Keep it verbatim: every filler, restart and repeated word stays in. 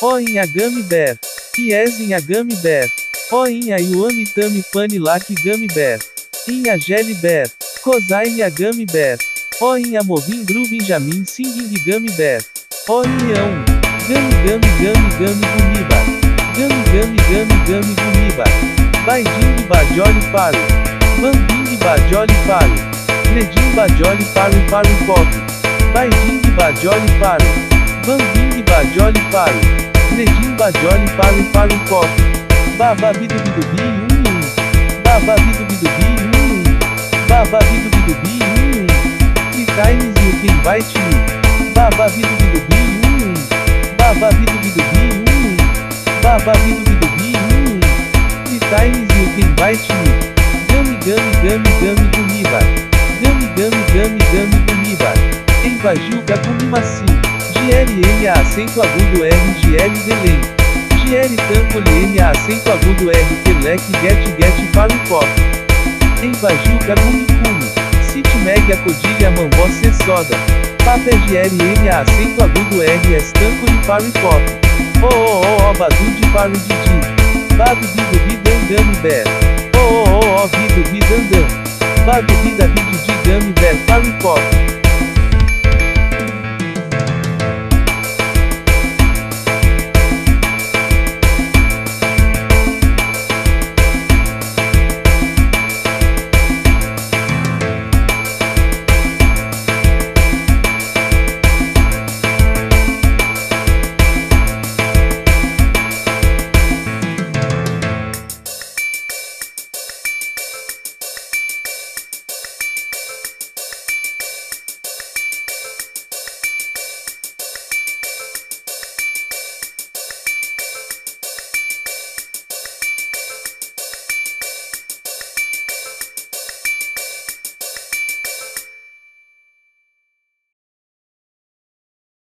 O in a gummy bear. Yes in a gummy bear. O in a yummy tummy funny like gummy bear. In a jelly bear. Cause I'm a gummy bear. O in a moving grooving jamming singing gummy bear. O in a um. Gummy gummy gummy gummy gumiba. Gummy gummy gummy gummy gumiba. Binding bajoli paro. Bambing bajoli paro. Redim bajoli paro paro pop. Binding bajoli paro. Bambing bajoli paro. Redim bajoli paro paro pop. Baba bidu bidu bi um um. Baba bidu bidu bi um um. Baba bidu bidu bi um um. Three times you can bite me. Baba bidu bidu bi um um. Baba bidu bidu bi um um. Baba bidu bidu bi um um. Three times you can bite me. Gummy gummy gummy gummy gumiba. Gummy gummy gummy gummy gumiba. Envajuga gumimaci. G L M A acento agudo R G L delay. G L tanto L M A acento agudo R telec get get para o pop. Envajuga gumicumi. City meg a codilha mambó C soda. Papa G L M A acento agudo R estanco e para o pop. O o o o badu de para o didi. Badu bidu bidan gummy bear. O o o o bidu bidan dan. Badu bida bidi de gummy bear para o pop.